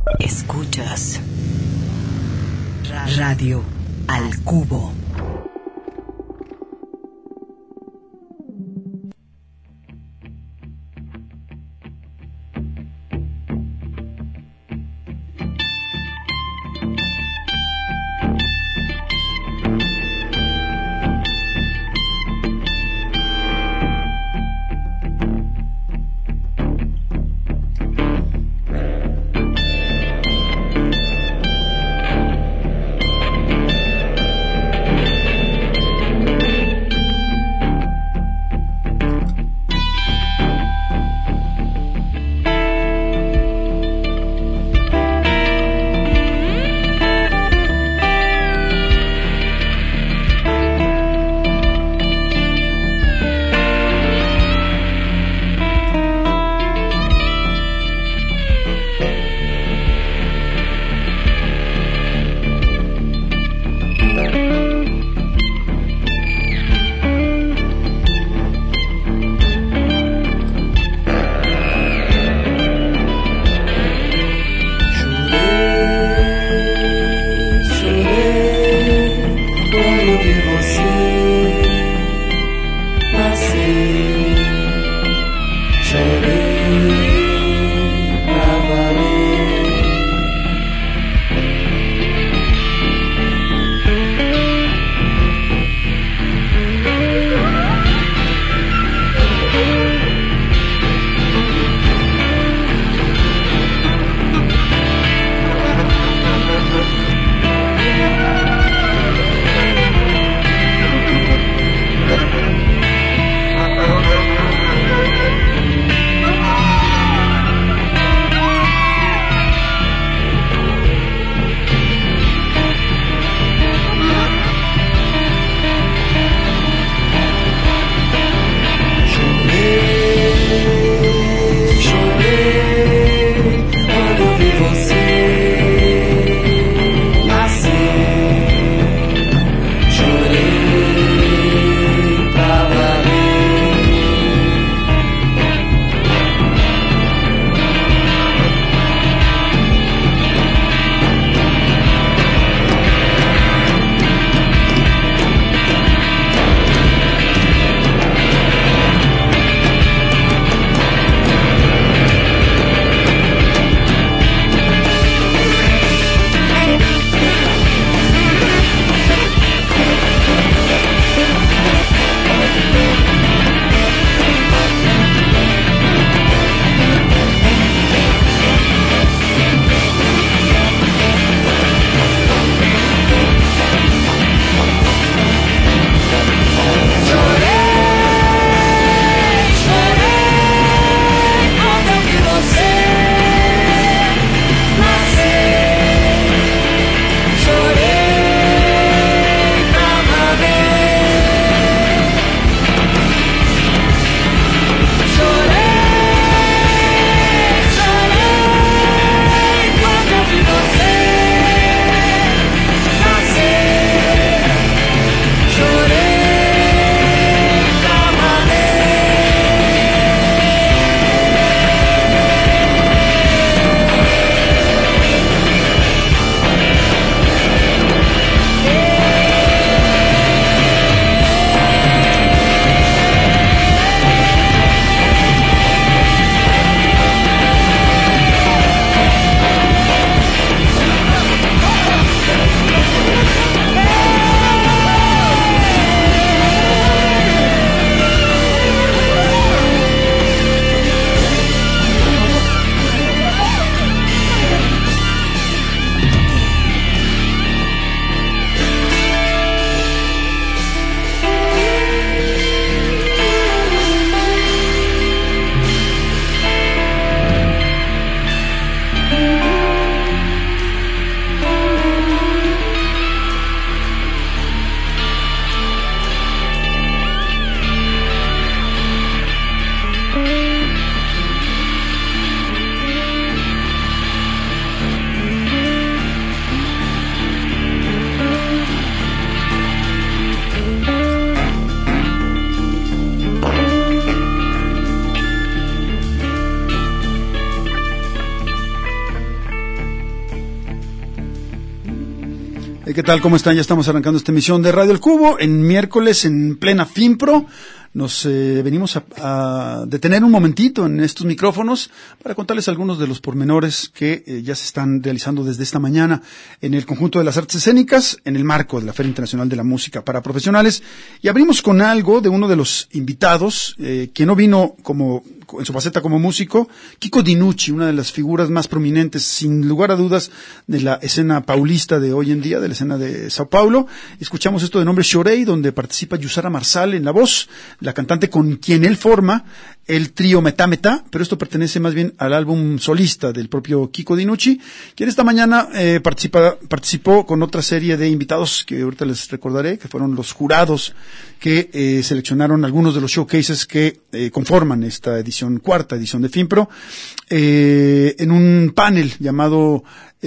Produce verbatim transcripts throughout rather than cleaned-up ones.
Escuchas Radio al Cubo. ¿Qué tal? ¿Cómo están? Ya estamos arrancando esta emisión de Radio El Cubo en miércoles en plena FinPro. Nos eh, venimos a, a detener un momentito en estos micrófonos para contarles algunos de los pormenores que eh, ya se están realizando desde esta mañana en el conjunto de las artes escénicas en el marco de la Feria Internacional de la Música para Profesionales. Y abrimos con algo de uno de los invitados, eh, que no vino como en su faceta como músico, Kiko Dinucci, una de las figuras más prominentes, sin lugar a dudas, de la escena paulista de hoy en día, de la escena de Sao Paulo. Escuchamos esto de nombre Chorei, donde participa Yusara Marsal en la voz, la cantante con quien él forma el trío Metá Metá, pero esto pertenece más bien al álbum solista del propio Kiko Dinucci, quien esta mañana eh, participa, participó con otra serie de invitados que ahorita les recordaré, que fueron los jurados que eh, seleccionaron algunos de los showcases que eh, conforman esta edición, cuarta edición de FinPro, eh, en un panel llamado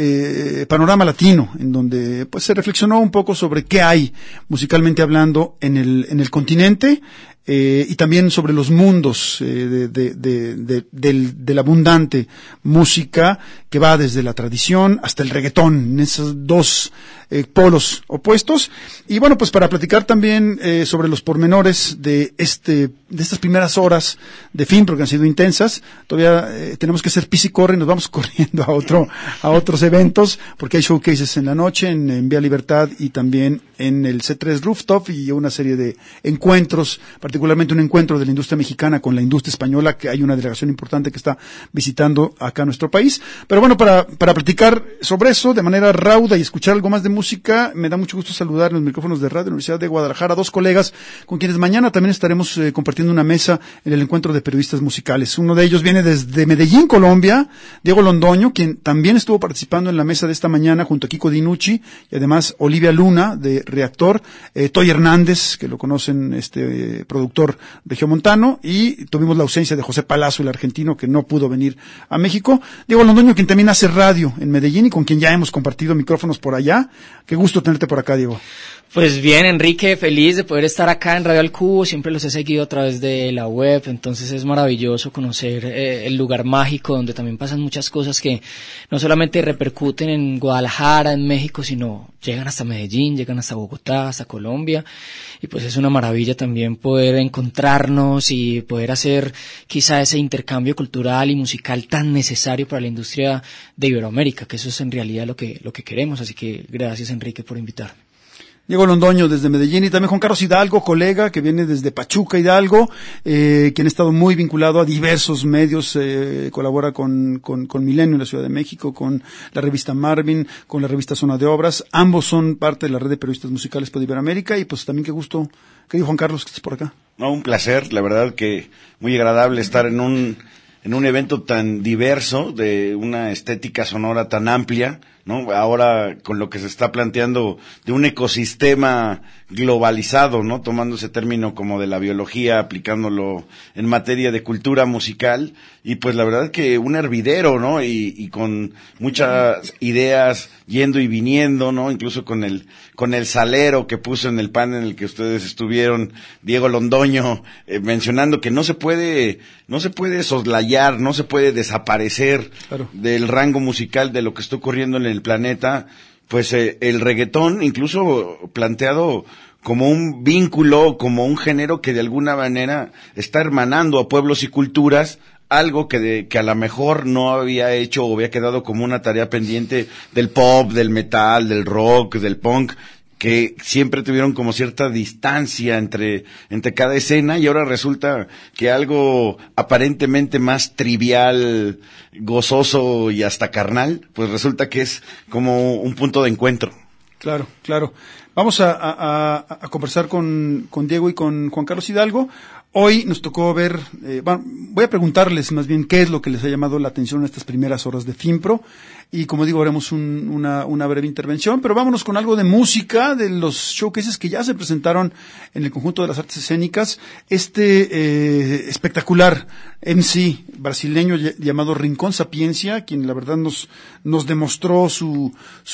Eh, Panorama Latino, en donde pues se reflexionó un poco sobre qué hay musicalmente hablando en el en el continente, eh, y también sobre los mundos eh, de, de, de, de, del, de la abundante música que va desde la tradición hasta el reggaetón, en esos dos eh, polos opuestos. Y bueno, pues para platicar también eh, sobre los pormenores de este de estas primeras horas de FinPro, que han sido intensas, todavía eh, tenemos que hacer pis y corre y nos vamos corriendo a otro a otros eventos, porque hay showcases en la noche, en, en Vía Libertad y también en el C tres Rooftop, y una serie de encuentros, particularmente un encuentro de la industria mexicana con la industria española, que hay una delegación importante que está visitando acá nuestro país. Pero bueno, para, para platicar sobre eso de manera rauda y escuchar algo más de música, me da mucho gusto saludar en los micrófonos de Radio Universidad de Guadalajara a dos colegas con quienes mañana también estaremos eh, compartiendo una mesa en el encuentro de periodistas musicales. Uno de ellos viene desde Medellín, Colombia, Diego Londoño, quien también estuvo participando en la mesa de esta mañana junto a Kiko Dinucci, y además Olivia Luna de Reactor, eh, Toy Hernández, que lo conocen, este eh, productor regiomontano, y tuvimos la ausencia de José Palazzo, el argentino, que no pudo venir a México. Diego Londoño, quien también hace radio en Medellín y con quien ya hemos compartido micrófonos por allá. Qué gusto tenerte por acá, Diego. Pues bien, Enrique, feliz de poder estar acá en Radio El Cubo. Siempre los he seguido a través de la web, entonces es maravilloso conocer eh, el lugar mágico donde también pasan muchas cosas que no solamente repercuten en Guadalajara, en México, sino llegan hasta Medellín, llegan hasta Bogotá, hasta Colombia, y pues es una maravilla también poder encontrarnos y poder hacer quizá ese intercambio cultural y musical tan necesario para la industria de Iberoamérica, que eso es en realidad lo que, lo que queremos. Así que gracias, Enrique, por invitarme. Diego Londoño desde Medellín, y también Juan Carlos Hidalgo, colega que viene desde Pachuca, Hidalgo, eh, quien ha estado muy vinculado a diversos medios, eh, colabora con, con, con Milenio en la Ciudad de México, con la revista Marvin, con la revista Zona de Obras. Ambos son parte de la red de periodistas musicales por Iberoamérica, y pues también qué gusto, querido Juan Carlos, que estés por acá. No, un placer, la verdad que muy agradable estar en un, en un evento tan diverso, de una estética sonora tan amplia, ¿no? Ahora con lo que se está planteando de un ecosistema globalizado, ¿no? Tomando ese término como de la biología, aplicándolo en materia de cultura musical, y pues la verdad que un hervidero, ¿no? Y, y con muchas ideas yendo y viniendo, ¿no? Incluso con el, con el salero que puso en el panel en el que ustedes estuvieron, Diego Londoño, eh, mencionando que no se puede, no se puede soslayar, no se puede desaparecer claro. del rango musical de lo que está ocurriendo en el planeta, pues eh, el reggaetón incluso planteado como un vínculo, como un género que de alguna manera está hermanando a pueblos y culturas, algo que de, que a lo mejor no había hecho o había quedado como una tarea pendiente del pop, del metal, del rock, del punk, que siempre tuvieron como cierta distancia entre, entre cada escena, y ahora resulta que algo aparentemente más trivial, gozoso y hasta carnal, pues resulta que es como un punto de encuentro. Claro, claro. Vamos a, a, a, a conversar con, con Diego y con Juan Carlos Hidalgo. Hoy nos tocó ver, eh, bueno, voy a preguntarles más bien qué es lo que les ha llamado la atención en estas primeras horas de FinPro, y como digo, haremos un, una, una breve intervención, pero vámonos con algo de música, de los showcases que ya se presentaron en el conjunto de las artes escénicas. Este eh, espectacular M C brasileño llamado Rincón Sapiencia, quien la verdad nos, nos demostró su,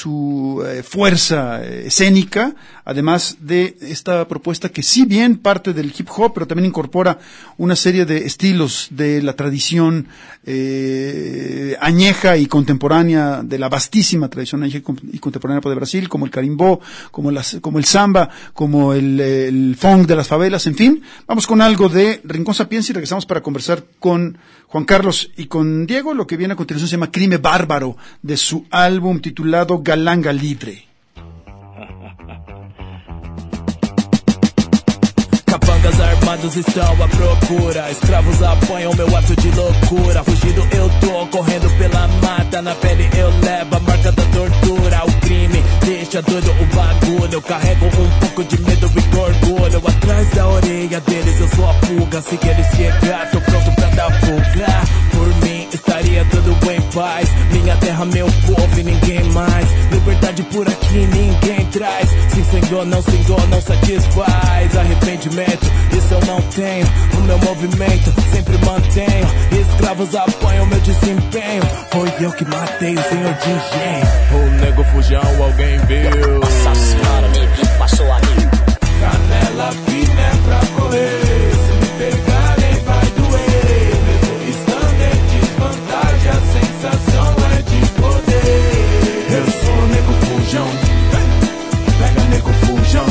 su eh, fuerza eh, escénica, además de esta propuesta que si bien parte del hip hop, pero también incorpora incorpora una serie de estilos de la tradición eh, añeja y contemporánea, de la vastísima tradición añeja y contemporánea de Brasil, como el carimbó, como, las, como el samba, como el, el funk de las favelas, en fin. Vamos con algo de Rincón Sapiens y regresamos para conversar con Juan Carlos y con Diego. Lo que viene a continuación se llama Crime Bárbaro, de su álbum titulado Galanga Libre. Capangas armados estão à procura, escravos apanham meu ato de loucura. Fugindo eu tô, correndo pela mata, na pele eu levo a marca da tortura. O crime deixa doido o bagulho, eu carrego um pouco de medo e orgulho. Atrás da orelha deles eu sou a pulga, se que eles chegar, tô pronto pra dar fuga. Por mim estaria tudo em paz, minha terra, meu povo e ninguém mais. Liberdade por aqui ninguém traz, se senhor não senhor não satisfaz. Arrependimento, isso eu não tenho, o meu movimento sempre mantenho. Escravos apanham meu desempenho, foi eu que matei o senhor de engenho. O nego fujão, alguém viu? Nossa senhora, neguinho passou a mim. Canela fina é pra correr, se me pegarem vai doer. Mesmo estando em desvantagem, a sensação é de poder. Eu sou nego fujão, pega nego fujão,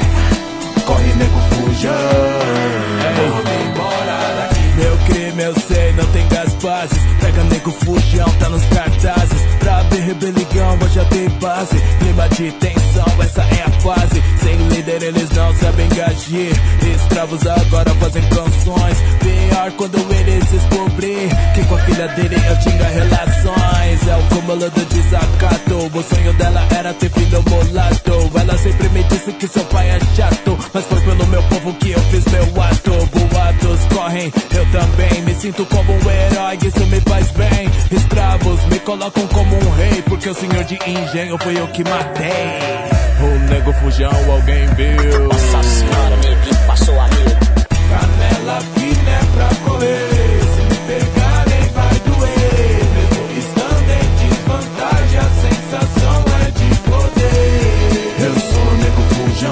corre nego fujão. Vamos embora daqui. Meu crime eu sei, não tem gaspazes. Pega nego fujão, tá nos cartazes. Pra ver rebelião, hoje já tem base. Clima de tensão, essa é a fase. Sem líder eles não sabem agir. Escravos agora fazem canções. Pior quando eles descobrir que com a filha dele eu tinha relações. É o cúmulo do desacato, o sonho dela era ter filho mulato. Ela sempre me disse que seu pai é chato, mas foi pelo meu povo que eu fiz meu ato. Boatos correm, eu também me sinto como um herói, isso me faz bem. Escravos me colocam como um rei, porque o senhor de engenho foi eu que matei. O nego fujão, alguém viu? Nossa senhora, neguinho passou a mim. Canela fina é pra correr, se me pegarem vai doer. Mesmo estando em desvantagem, a sensação é de poder. Eu sou nego fujão,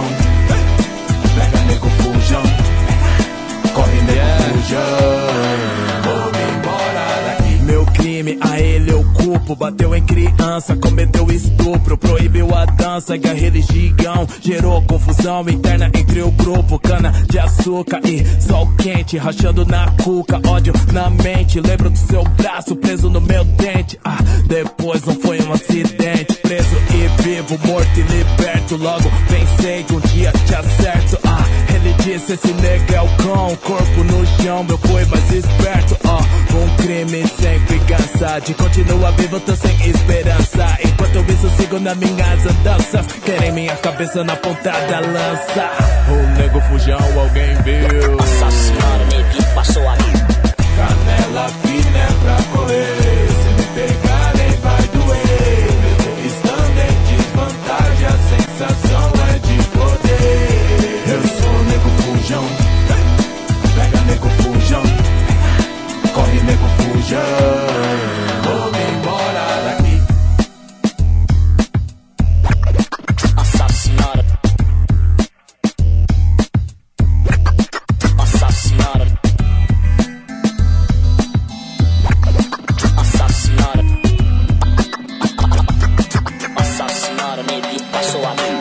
pega nego fujão, corre nego fujão. Vou-me embora daqui. Meu crime, a ele eu culpo. Bateu em criança, cometeu estupro, proibiu a dança e a religião. Gerou confusão interna entre o grupo. Cana de açúcar e sol quente, rachando na cuca, ódio na mente. Lembro do seu braço preso no meu dente. Ah, depois não foi um acidente. Preso e vivo, morto e liberto. Logo pensei que um dia te acerto. Ah, ele disse esse nega é o cão, corpo no chão, meu foi mais esperto. Ó, oh, um crime sempre cansa de continua vivo, tô sem esperança. Enquanto isso sigo nas minhas andanças, querem minha cabeça na ponta da lança. O nego fujão, alguém viu? Nossa senhora, neguinho passou a mim. Canela fina é pra correr, se me pegarem vai doer. Mesmo estando em desvantagem, a sensação é de poder. Eu sou nego fujão, pega nego fujão, corre nego fujão. Vou-me embora daqui. Nossa senhora. Nossa senhora. Nossa senhora. Nossa senhora, neguinho passou a mim.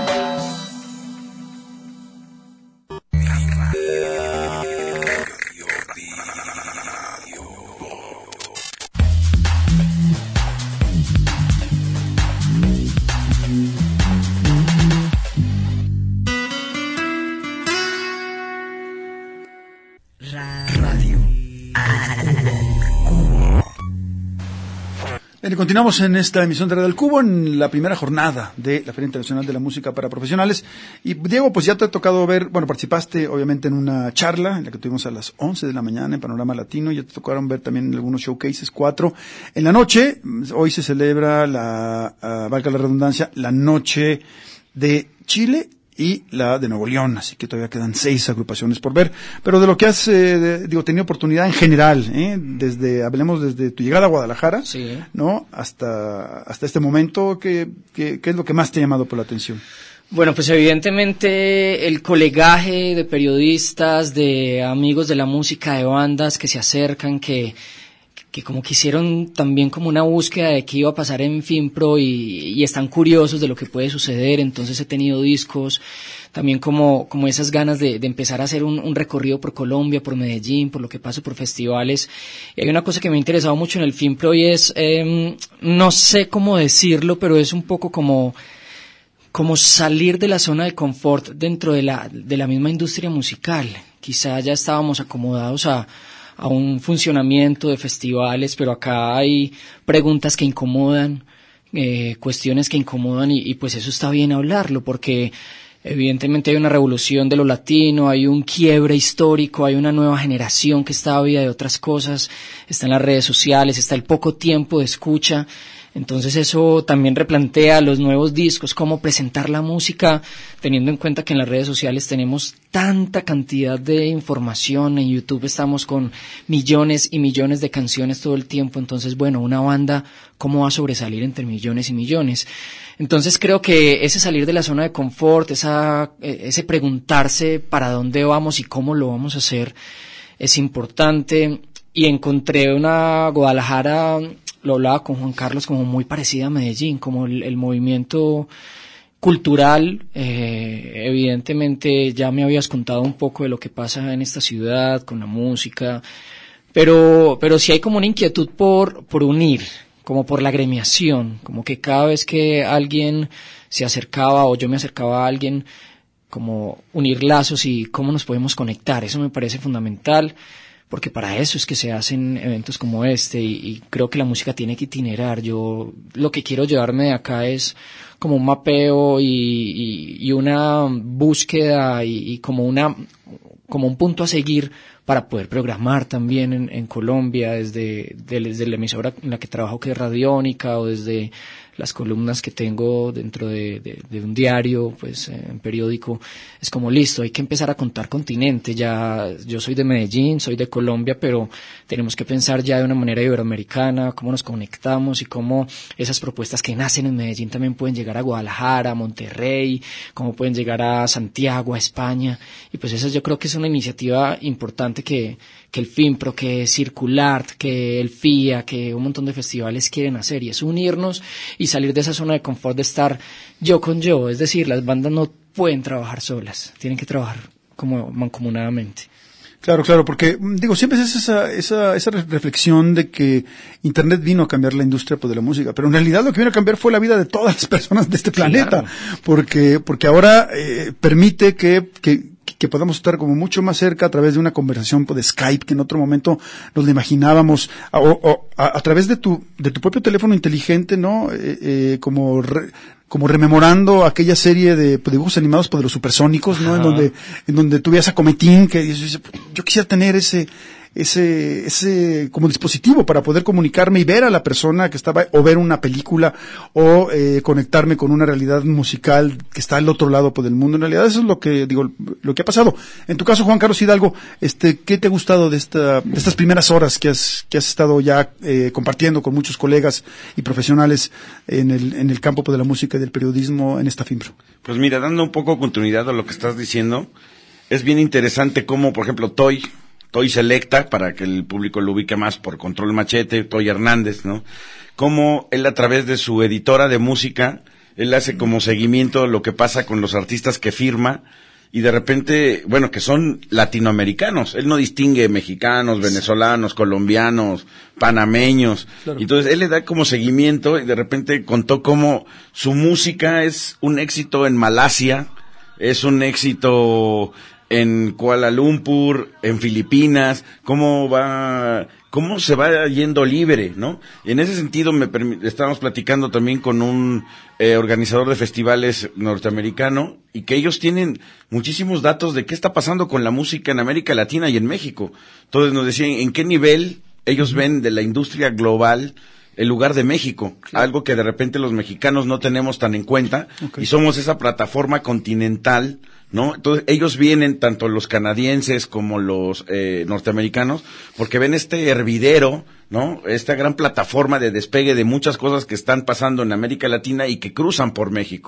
Bien, continuamos en esta emisión de Radio del Cubo, en la primera jornada de la Feria Internacional de la Música para Profesionales. Y Diego, pues ya te ha tocado ver, bueno, participaste obviamente en una charla, en la que tuvimos a las once de la mañana en Panorama Latino, ya te tocaron ver también algunos showcases, cuatro. En la noche, hoy se celebra la, uh, valga la redundancia, la noche de Chile y la de Nuevo León, así que todavía quedan seis agrupaciones por ver, pero de lo que has, eh, de, digo, tenido oportunidad en general, eh, desde, hablemos desde tu llegada a Guadalajara, sí, ¿no? Hasta, hasta este momento, ¿qué, qué, qué es lo que más te ha llamado por la atención? Bueno, pues evidentemente el colegaje de periodistas, de amigos de la música, de bandas que se acercan, que, que como que hicieron también como una búsqueda de qué iba a pasar en FinPro y, y están curiosos de lo que puede suceder, entonces he tenido discos, también como, como esas ganas de, de empezar a hacer un, un recorrido por Colombia, por Medellín, por lo que pasa por festivales. Y hay una cosa que me ha interesado mucho en el FinPro y es, eh, no sé cómo decirlo, pero es un poco como, como salir de la zona de confort dentro de la, de la misma industria musical. Quizá ya estábamos acomodados a, a un funcionamiento de festivales, pero acá hay preguntas que incomodan, eh, cuestiones que incomodan y, y pues eso está bien hablarlo porque evidentemente hay una revolución de lo latino, hay un quiebre histórico, hay una nueva generación que está ávida de otras cosas, está en las redes sociales, está el poco tiempo de escucha, entonces eso también replantea los nuevos discos, cómo presentar la música, teniendo en cuenta que en las redes sociales tenemos tanta cantidad de información, en YouTube estamos con millones y millones de canciones todo el tiempo, entonces bueno, una banda, ¿cómo va a sobresalir entre millones y millones? Entonces creo que ese salir de la zona de confort, esa, ese preguntarse para dónde vamos y cómo lo vamos a hacer es importante. Y encontré una Guadalajara, lo hablaba con Juan Carlos, como muy parecida a Medellín, como el, el movimiento cultural. Eh, evidentemente ya me habías contado un poco de lo que pasa en esta ciudad con la música, pero, pero sí hay como una inquietud por, por unir, como por la agremiación, como que cada vez que alguien se acercaba o yo me acercaba a alguien, como unir lazos y cómo nos podemos conectar, eso me parece fundamental, porque para eso es que se hacen eventos como este y, y creo que la música tiene que itinerar. Yo lo que quiero llevarme de acá es como un mapeo y, y, y una búsqueda y, y como una como un punto a seguir para poder programar también en, en Colombia desde, desde la emisora en la que trabajo, que es Radiónica, o desde las columnas que tengo dentro de, de, de un diario, pues eh, en periódico. Es como listo, hay que empezar a contar continente. Ya yo soy de Medellín, soy de Colombia, pero tenemos que pensar ya de una manera iberoamericana, cómo nos conectamos y cómo esas propuestas que nacen en Medellín también pueden llegar a Guadalajara, a Monterrey, cómo pueden llegar a Santiago, a España. Y pues esa yo creo que es una iniciativa importante que, que el FinPro, que Circulart, que el F I A, que un montón de festivales quieren hacer, y es unirnos y salir de esa zona de confort de estar yo con yo, es decir, las bandas no pueden trabajar solas, tienen que trabajar como mancomunadamente. Claro, claro, porque digo, siempre es esa, esa, esa reflexión de que Internet vino a cambiar la industria pues, de la música, pero en realidad lo que vino a cambiar fue la vida de todas las personas de este planeta, claro. porque, porque ahora eh, permite que, que que podamos estar como mucho más cerca a través de una conversación de Skype que en otro momento nos la imaginábamos, o, o a, a través de tu de tu propio teléfono inteligente, ¿no? Eh, eh, como re, como rememorando aquella serie de dibujos animados pues, de los supersónicos, ¿no? Ajá. En donde en donde tú veías a Cometín que dices, yo quisiera tener ese ese ese como dispositivo para poder comunicarme y ver a la persona que estaba, o ver una película, o eh, conectarme con una realidad musical que está al otro lado pues, del mundo. En realidad eso es lo que digo, lo que ha pasado. En tu caso, Juan Carlos Hidalgo, este, ¿qué te ha gustado de esta de estas primeras horas que has que has estado ya eh, compartiendo con muchos colegas y profesionales en el en el campo pues, de la música y del periodismo en esta FinPro? Pues mira, dando un poco continuidad a lo que estás diciendo, es bien interesante cómo, por ejemplo, Toy Toy Selecta, para que el público lo ubique más por Control Machete, Toy Hernández, ¿no? Cómo él a través de su editora de música, él hace como seguimiento de lo que pasa con los artistas que firma, y de repente, bueno, que son latinoamericanos, él no distingue mexicanos, venezolanos, colombianos, panameños, claro. Entonces él le da como seguimiento, y de repente contó cómo su música es un éxito en Malasia, es un éxito en Kuala Lumpur, en Filipinas, cómo va, cómo se va yendo libre, ¿no? Y en ese sentido me permi- estábamos platicando también con un eh, organizador de festivales norteamericano, y que ellos tienen muchísimos datos de qué está pasando con la música en América Latina y en México. Entonces nos decían en qué nivel ellos uh-huh. ven de la industria global el lugar de México, claro. Algo que de repente los mexicanos no tenemos tan en cuenta, okay. Y somos esa plataforma continental, ¿no? Entonces ellos vienen, tanto los canadienses como los eh, norteamericanos, porque ven este hervidero, ¿no? Esta gran plataforma de despegue de muchas cosas que están pasando en América Latina y que cruzan por México.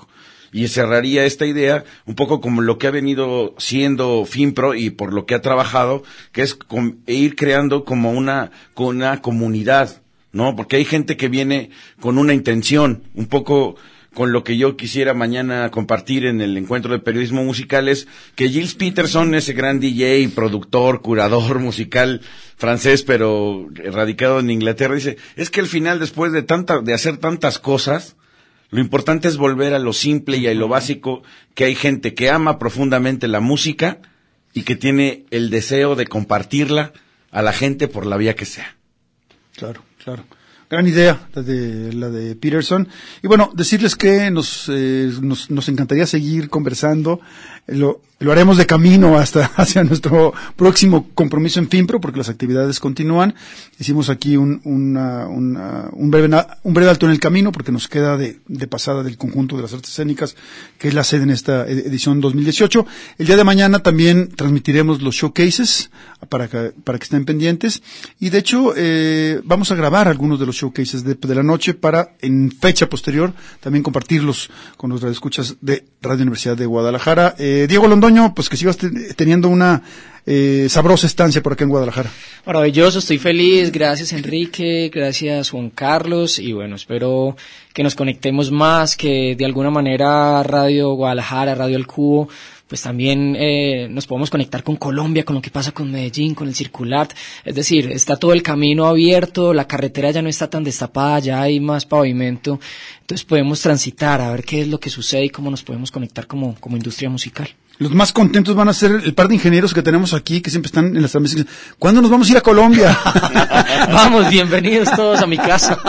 y cerraría esta idea un poco como lo que ha venido siendo FinPro y por lo que ha trabajado, que es con, ir creando como una, con una comunidad, ¿no? Porque hay gente que viene con una intención, un poco con lo que yo quisiera mañana compartir en el encuentro de periodismo musical, es que Gilles Peterson, ese gran D J, productor, curador musical francés, pero radicado en Inglaterra, dice, es que al final, después de tanta, de hacer tantas cosas, lo importante es volver a lo simple y a lo básico, que hay gente que ama profundamente la música y que tiene el deseo de compartirla a la gente por la vía que sea. Claro, claro. Gran idea, la de, la de Peterson. Y bueno, decirles que nos, eh, nos, nos encantaría seguir conversando. Lo, lo haremos de camino hasta, hacia nuestro próximo compromiso en FinPro, porque las actividades continúan. Hicimos aquí un, una, una, un breve, un breve alto en el camino, porque nos queda de, de pasada del conjunto de las artes escénicas, que es la sede en esta edición dos mil dieciocho. El día de mañana también transmitiremos los showcases, para que, para que estén pendientes. Y de hecho, eh, vamos a grabar algunos de los showcases de, de la noche para, en fecha posterior, también compartirlos con los radioescuchas de Radio Universidad de Guadalajara. Eh, Diego Londoño, pues que sigas te, teniendo una eh, sabrosa estancia por acá en Guadalajara. Maravilloso, estoy feliz. Gracias, Enrique. Gracias, Juan Carlos. Y bueno, espero que nos conectemos más, que de alguna manera Radio Guadalajara, Radio El Cubo, pues también eh, nos podemos conectar con Colombia, con lo que pasa con Medellín, con el Circulart. Es decir, está todo el camino abierto, la carretera ya no está tan destapada, ya hay más pavimento. Entonces podemos transitar a ver qué es lo que sucede y cómo nos podemos conectar como, como industria musical. Los más contentos van a ser el par de ingenieros que tenemos aquí, que siempre están en las transmisiones. ¿Cuándo nos vamos a ir a Colombia? Vamos, bienvenidos todos a mi casa.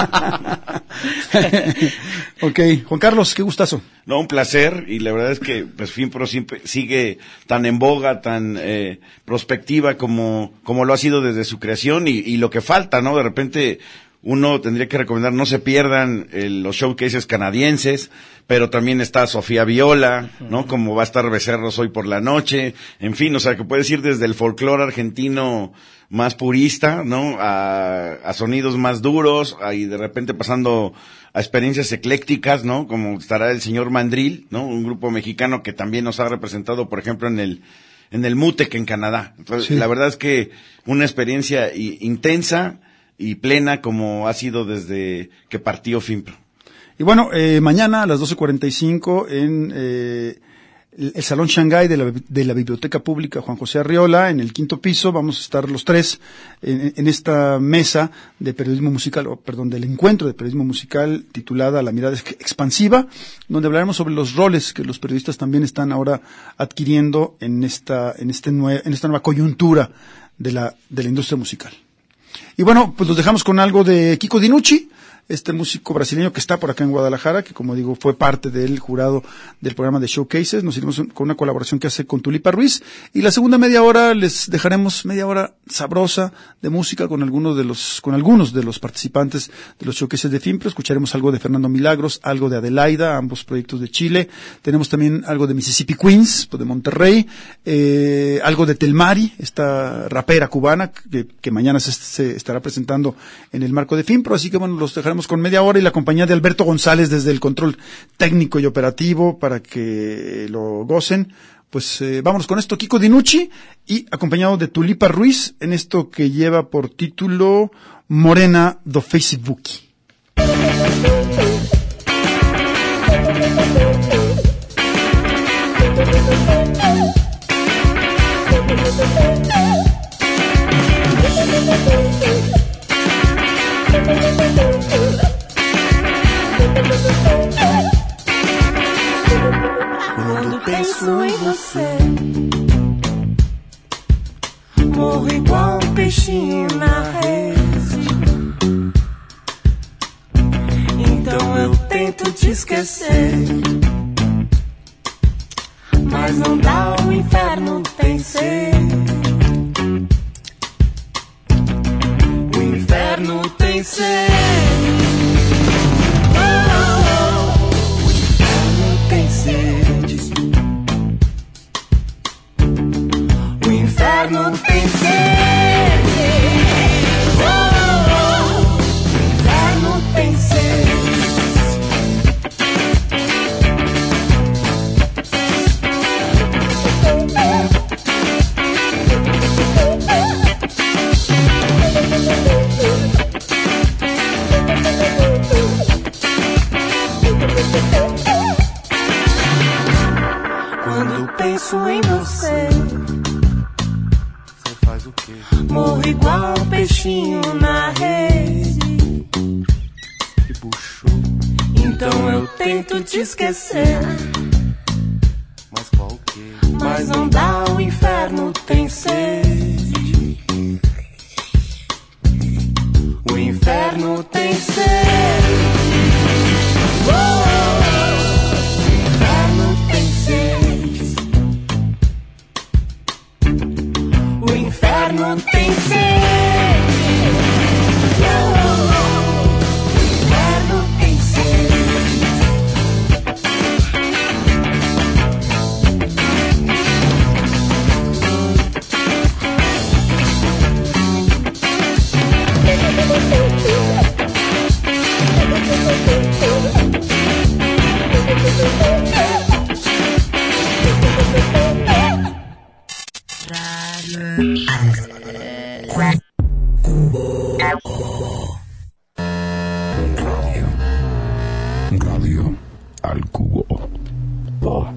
Ok, Juan Carlos, qué gustazo. No, un placer, y la verdad es que pues FinPro siempre sigue tan en boga, tan eh, prospectiva como como lo ha sido desde su creación, y, y lo que falta, ¿no? De repente uno tendría que recomendar, no se pierdan eh, los showcases canadienses, pero también está Sofía Viola, ¿no? Como va a estar Becerros hoy por la noche, en fin, o sea, que puedes ir desde el folclore argentino más purista, ¿no? A, a sonidos más duros, a, y de repente pasando a experiencias eclécticas, ¿no? Como estará el señor Mandril, ¿no? Un grupo mexicano que también nos ha representado, por ejemplo, en el en el MUTEC en Canadá. Entonces, sí, la verdad es que una experiencia i, intensa y plena como ha sido desde que partió FinPro. Y bueno, eh, mañana a las doce cuarenta y cinco en eh, el, el Salón Shanghái de la, de la Biblioteca Pública Juan José Arriola, en el quinto piso, vamos a estar los tres en, en esta mesa de periodismo musical, o perdón, del encuentro de periodismo musical titulada La Mirada Expansiva, donde hablaremos sobre los roles que los periodistas también están ahora adquiriendo en esta, en este nue- en esta nueva coyuntura de la, de la industria musical. Y bueno, pues los dejamos con algo de Kiko Dinucci, este músico brasileño que está por acá en Guadalajara, que como digo fue parte del jurado del programa de Showcases. Nos iremos con una colaboración que hace con Tulipa Ruiz, y la segunda media hora les dejaremos media hora sabrosa de música con algunos de los con algunos de los participantes de los Showcases de FinPro. Escucharemos algo de Fernando Milagros, algo de Adelaida, ambos proyectos de Chile. Tenemos también algo de Mississippi Queens, de Monterrey, eh, algo de Telmari, esta rapera cubana que, que mañana se, se estará presentando en el marco de FinPro. Así que bueno, los dejaremos con media hora y la compañía de Alberto González desde el control técnico y operativo para que lo gocen. Pues eh, vámonos con esto, Kiko Dinucci, y acompañado de Tulipa Ruiz en esto que lleva por título Morena do Facebook. Quando penso em você, morro igual um peixinho na rede. Então eu tento te esquecer, mas não dá, o inferno tem sede. O inferno tem sede. O inferno tem sede. Oh, oh, o inferno tem sede. faço em você. Você faz o quê? Morro igual peixinho na rede. Que puxou. Então eu tento te esquecer. Mas qual o quê? Mas não dá, o inferno tem sede. O inferno tem sede. O inferno tem sede. O inferno tem sede. Radio al cubo. Po.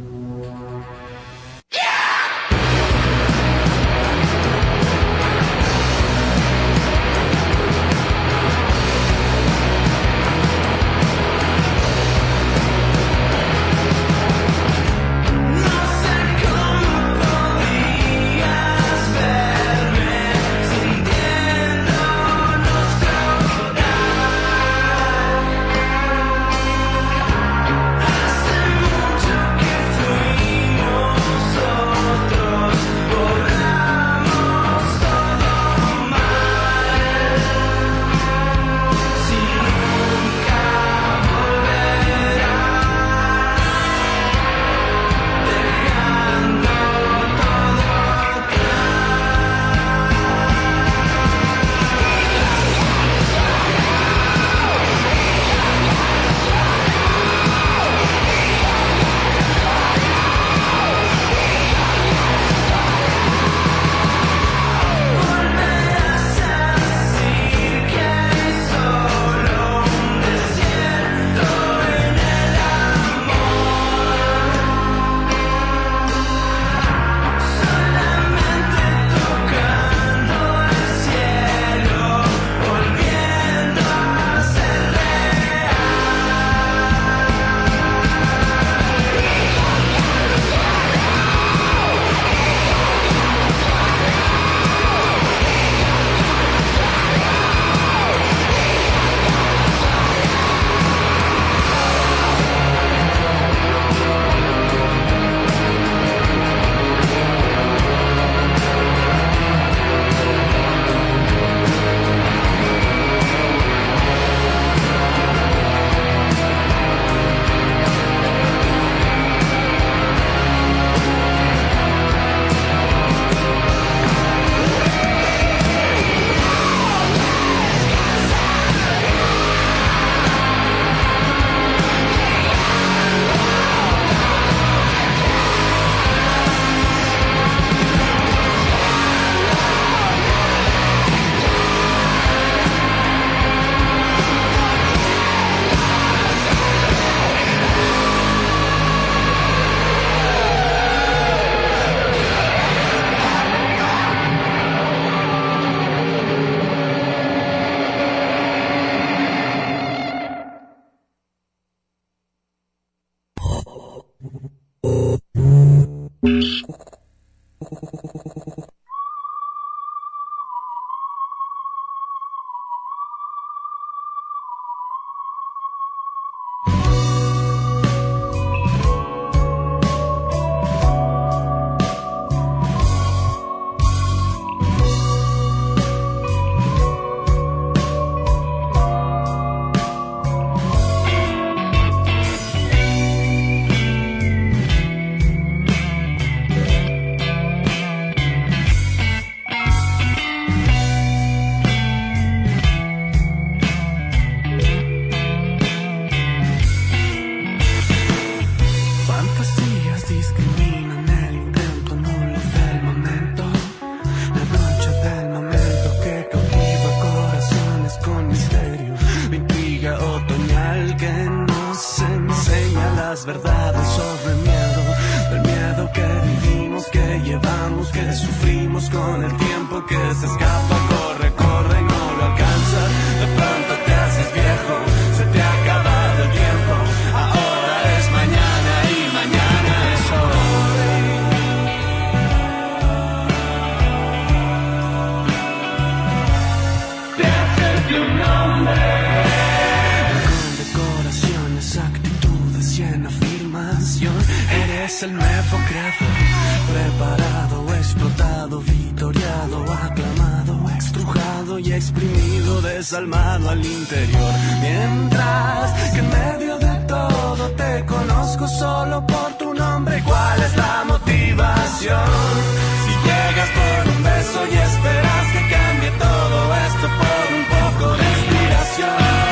Verdades sobre el miedo, del miedo que vivimos. llevamos, que sufrimos con el tiempo que se escapa, corre, corre y no lo alcanzas. De pronto te haces viejo, se te ha acabado el tiempo. Ahora es mañana y mañana es hoy. Pierde tu nombre. Con decoraciones, actitudes y en afirmación. Eres el nuevo creador, preparado, explotado, victoriado, aclamado, extrujado y exprimido, desalmado al interior. Mientras que en medio de todo te conozco solo por tu nombre. ¿Cuál es la motivación? Si llegas por un beso y esperas que cambie todo esto por un poco de inspiración.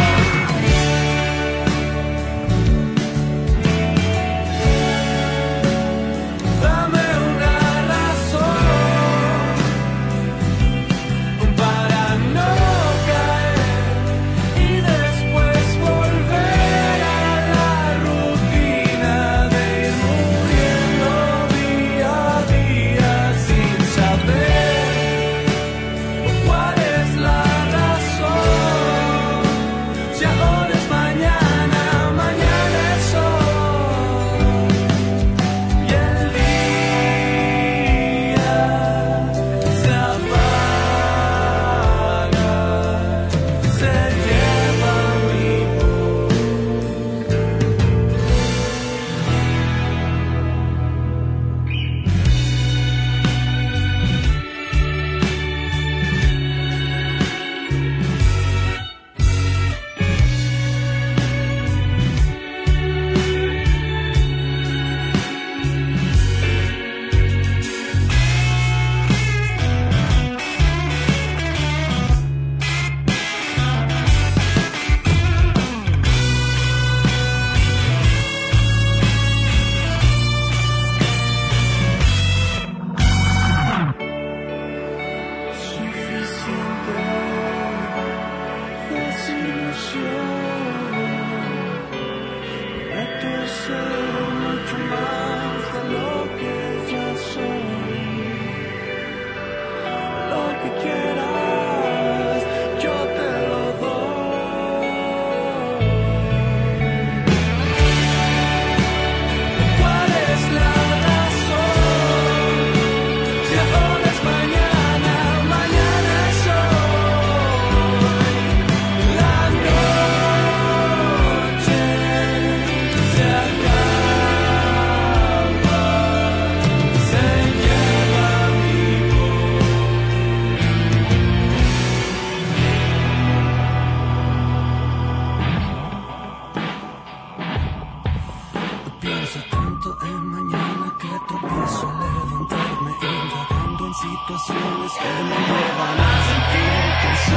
Situaciones que me llevan a sentir que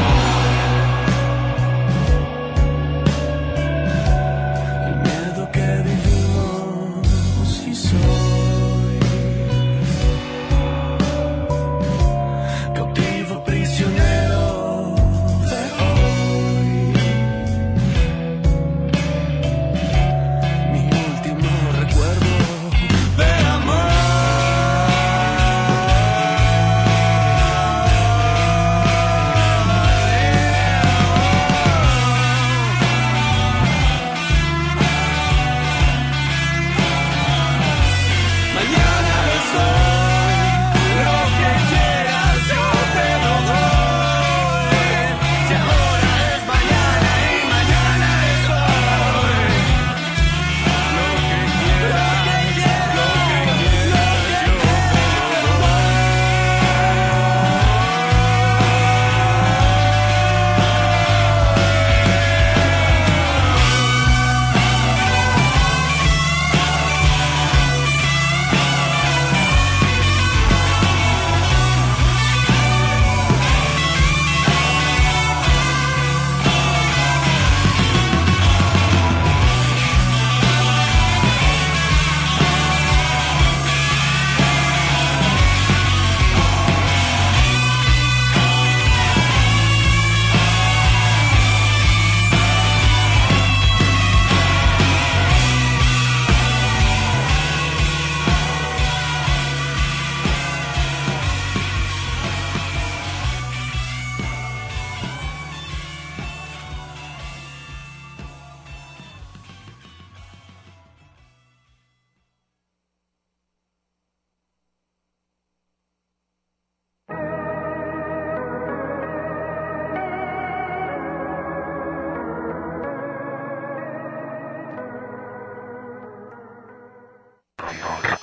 soy el miedo que vivimos y soy cautivo prisionero de hoy. Mi último recuerdo de amor.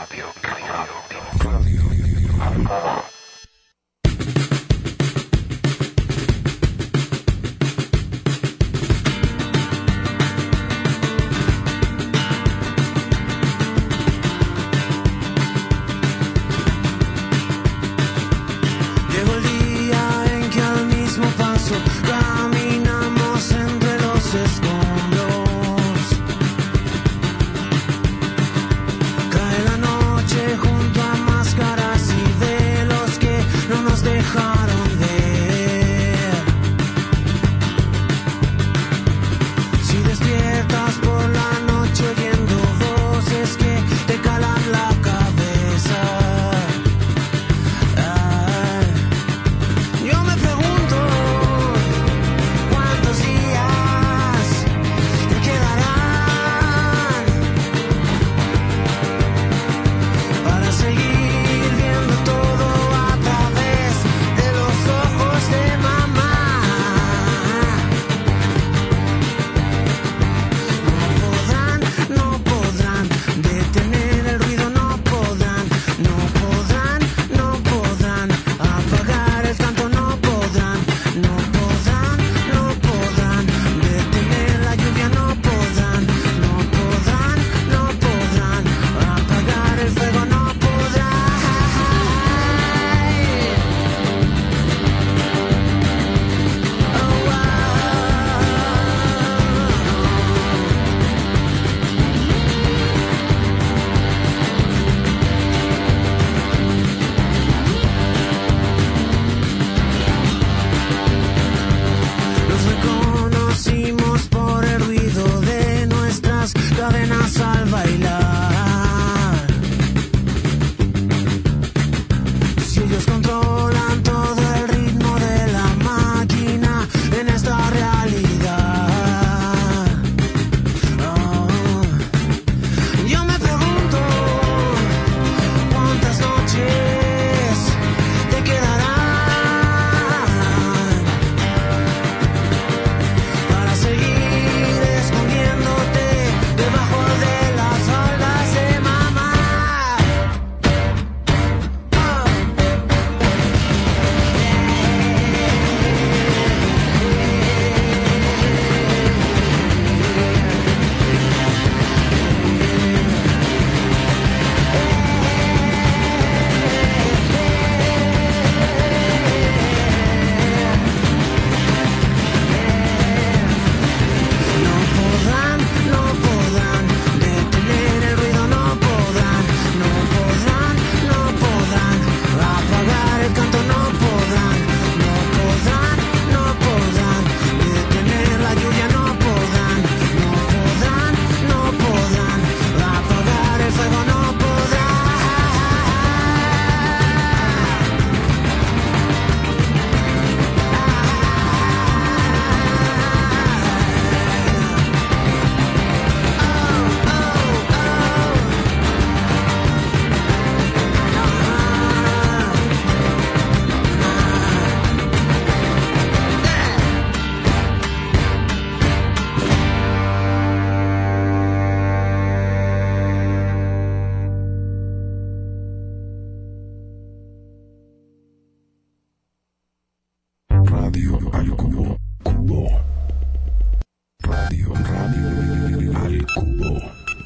Radio al Cubo. Cubo. Radio, radio al Cubo.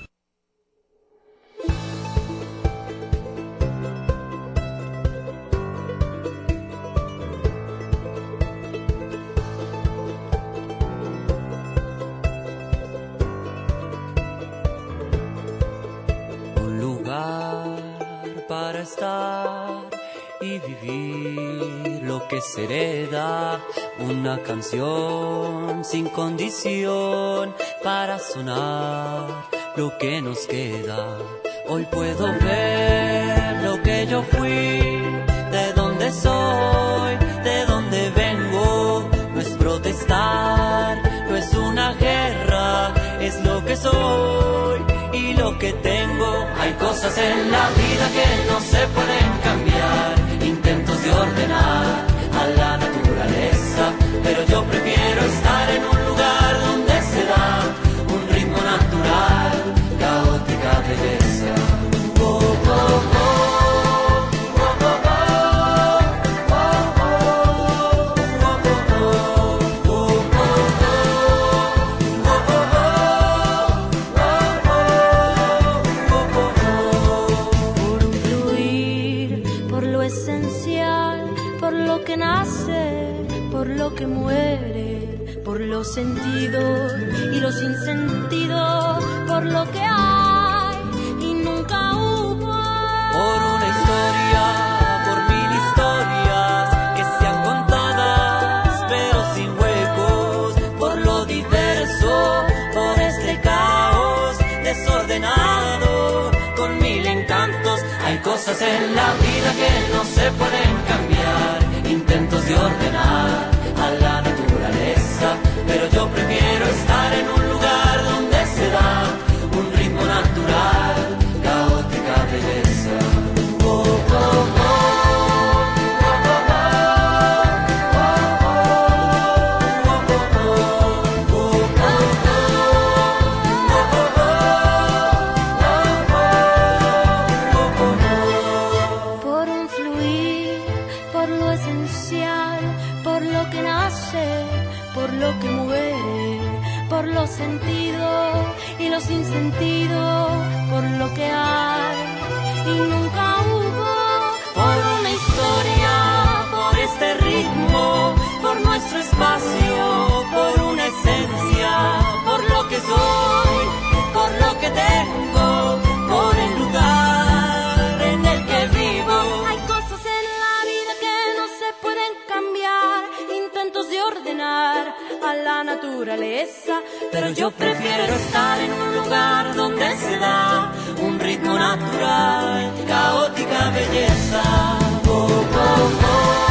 Un lugar para estar y vivir lo que se hereda, una canción sin condición para sonar lo que nos queda. Hoy puedo ver lo que yo fui, de dónde soy, de dónde vengo. No es protestar, no es una guerra, es lo que soy y lo que tengo. Hay cosas en la vida que no se pueden cambiar, intentos de ordenar a la naturaleza, pero yo prefiero estar en un lugar donde se da un ritmo natural, caótica belleza. Oh, oh. los sentidos y los sinsentidos, por lo que hay y nunca hubo. Por una historia, por mil historias que sean contadas pero sin huecos, por lo diverso, por este caos desordenado, con mil encantos. Hay cosas en la vida que no se pueden cambiar, intentos de ordenar a la naturaleza, pero yo prefiero estar en un lugar donde se da un ritmo natural, caótica belleza. Oh, oh, oh. Que muere por los sentidos y los sinsentidos, por lo que hay y nunca hubo. Por una historia, por este ritmo, por nuestro espacio, por una esencia, por lo que soy, por lo que tengo, por el lugar en el que vivo. Hay cosas en la vida que no se pueden cambiar, intentos de ordenar a la naturaleza, pero yo prefiero estar en un lugar donde se da un ritmo natural, caótica belleza. Oh, oh, oh.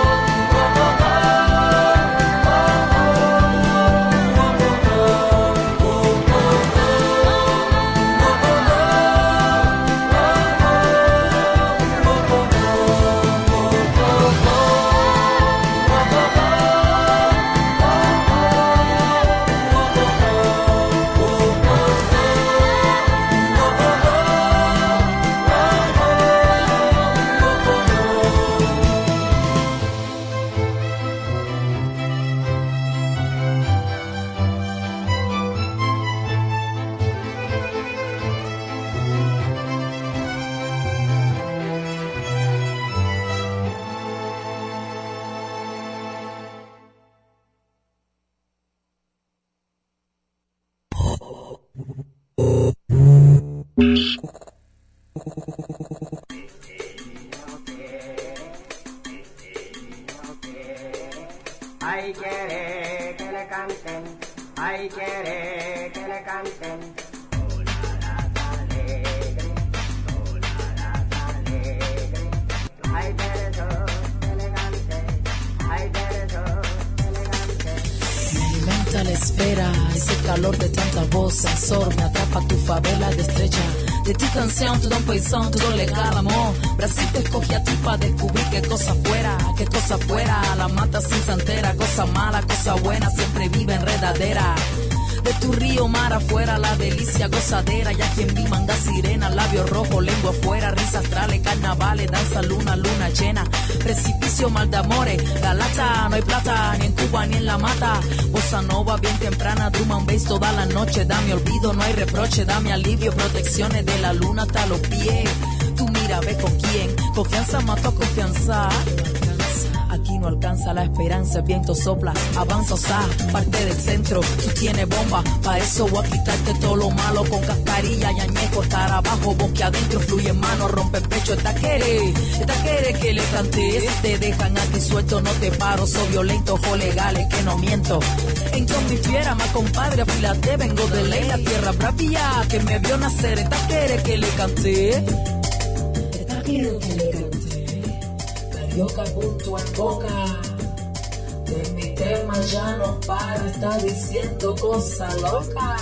Ay, quiere que le canten, ay, quiere que le canten. Tólaras alegre, tólaras alegre. Ay, derecho, elegante, ay, derecho, elegante. Me alimenta la espera, ese calor de tanta voz, sensor, me atrapa tu favela de estrella. De ti canción, todo un paisón, todo legal, amor. Brasil te escogí a ti para descubrir qué cosa fuera, qué cosa fuera. La mata sin santera, cosa mala, cosa buena, siempre vive enredadera. De tu río mar afuera, la delicia gozadera. Ya quien vi manda sirena, labio rojo, lengua afuera. Risa astrales, carnavales, danza luna, luna llena. Precipicio, mal de amores, la lata, no hay plata, ni en Cuba ni en la mata. Bossa nova bien temprana, drum and bass toda la noche. Dame olvido, no hay reproche, dame alivio, protecciones de la luna hasta los pies. Tú mira, ve con quién, confianza mató confianza. Aquí no alcanza la esperanza, el viento sopla, avanza, o sea, parte del centro, tú tienes bomba, pa' eso voy a quitarte todo lo malo, con cascarilla y añejo, estar abajo, boque adentro, fluye en mano, rompe el pecho, esta quiere, esta quiere que le cante, si te dejan aquí suelto, no te paro, soy violento, ojo legales, que no miento, en con mi fiera, más compadre, afílate, vengo de ley, la tierra bravía, que me vio nacer, esta quiere que le cante, esta quiere que le cante. Carioca punto en boca, de mi tema ya no para, está diciendo cosa loca,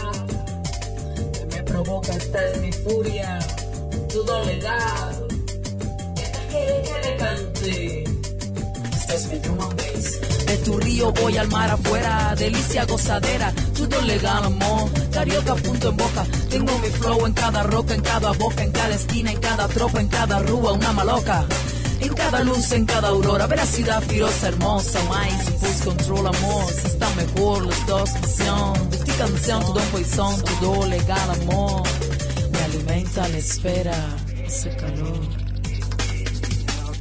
que me provoca, esta es mi furia, todo legal, esta quiere que le cante, esta es mi drum and bass. De tu río voy al mar afuera, delicia gozadera, todo legal amor, carioca punto en boca, tengo mi flow en cada roca, en cada boca, en cada esquina, en cada tropa, en cada rúa, una maloca. En cada luz, en cada aurora, veracidad firosa, hermosa, mais, impulse, control, amor, si está mejor, los dos, misión, de ti canción, todo un paisón, todo legal, amor, me alimenta la espera, ese calor,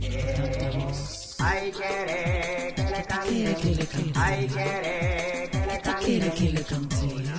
tanta voz. Ay, quiere que le cante, ay, quiere que le ¿Qué quiere que le cante?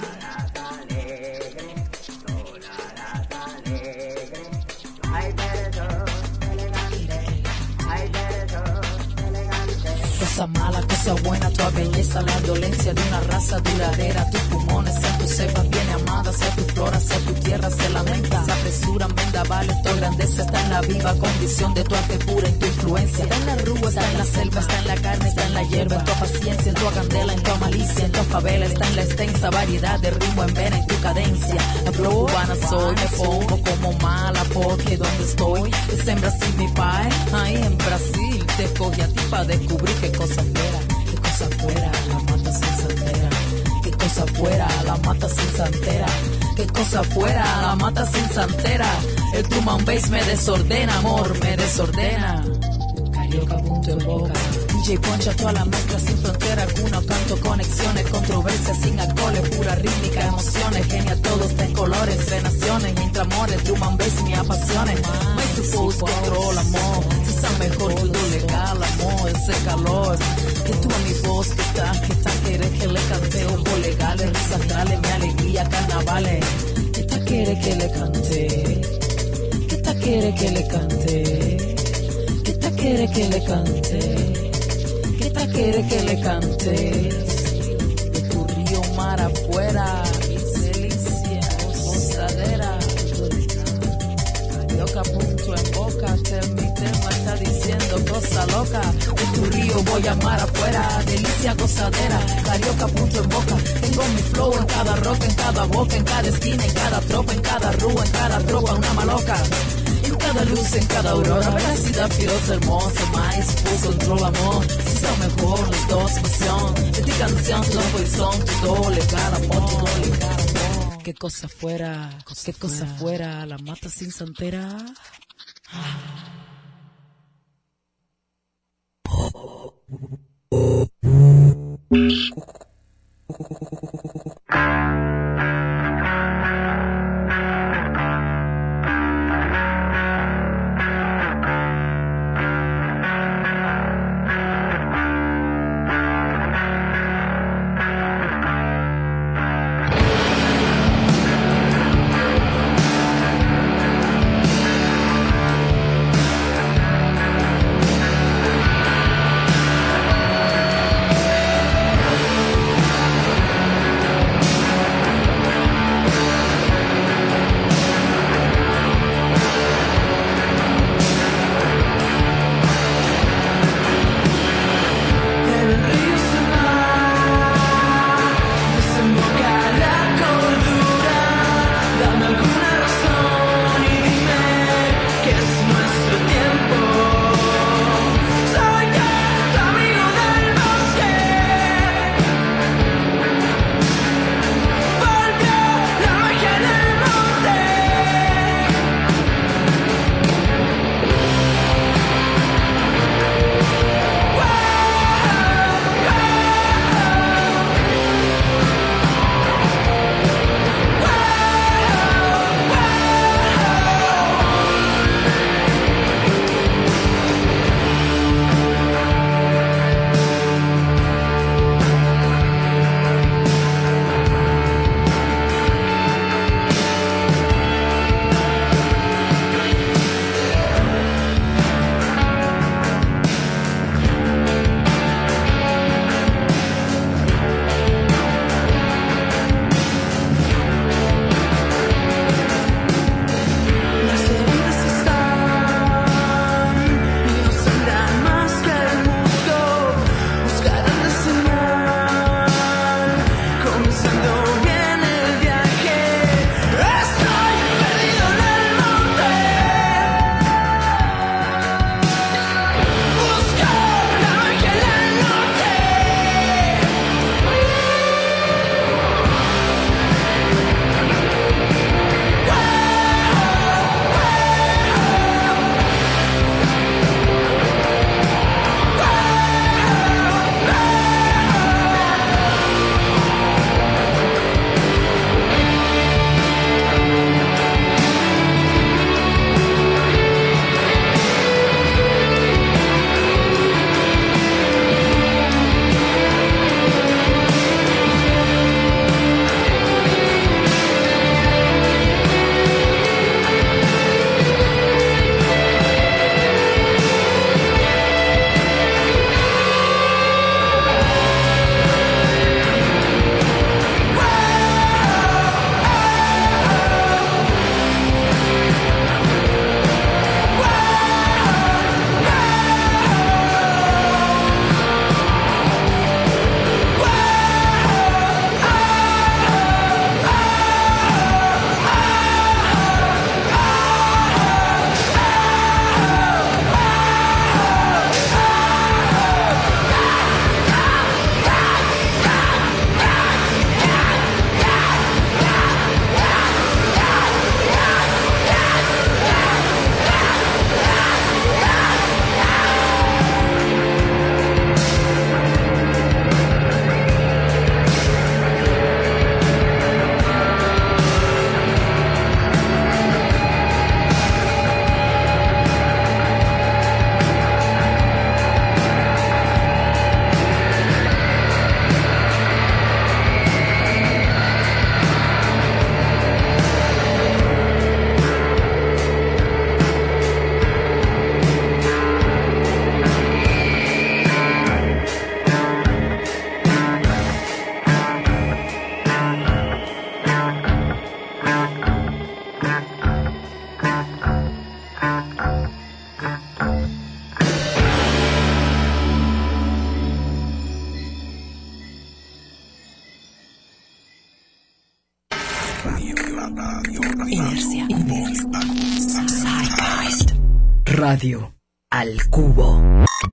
Cosa mala, cosa buena, tu belleza, la dolencia de una raza duradera. Tus pulmones, sea tu cepa bien amada, sea tu flora, sea tu tierra, se lamenta. Se apresuran vendavales, tu grandeza está en la viva condición de tu arte pura, en tu influencia. Está en la rúa, está en la selva, está en la carne, está en la hierba, en tu paciencia, en tu candela, en tu malicia, en tu favela. Está en la extensa variedad de ritmo en vena, en tu cadencia. La flor cubana soy, me pongo como mala porque donde estoy es en Brasil, mi pai. Ahí en Brasil te escogí a ti para descubrir qué cosa fuera, qué cosa fuera, la mata sin santera. Qué cosa fuera, la mata sin santera. Qué cosa fuera, la mata sin santera. El drum and bass me desordena, amor, me desordena. Carioca, punto en boca. D J Poncha, toda la mezcla sin frontera alguna. Canto conexiones, controversias sin alcoholes. Pura rítmica, emociones, genia, todos de colores. De naciones, entre amores, drum and bass me apasione. No hay su post, control, amor. Si está mejor, todo legal, amor. Ese calor que tú a mi voz, que está, que está, quiere que le cante. Ojos legales, risas astrales, mi alegría, carnavales. ¿Qué te quiere que le cante? ¿Qué te quiere que le cante? ¿Qué te quiere que le cante? ¿Qué te quiere que le cante? De tu río mar afuera, delicia, gozadera. Carioca, punto en boca, mi tema está diciendo cosa loca. De tu río voy a mar afuera, delicia, gozadera. Carioca, punto en boca, tengo mi flow en cada roca, en cada boca, en cada esquina, en cada tropa, en cada rúa, en cada tropa, una maloca. En cada luz, en cada aurora, veracidad fiosa, hermosa, mais, pulso, control, amor. Si son mejor los dos, pasión. De ti canción, todo son, todo legal, amor, todo legal, amor. Qué cosa fuera, cosa qué cosa fuera. fuera, la mata sin santera. Inercia. Inercia. Radio al cubo.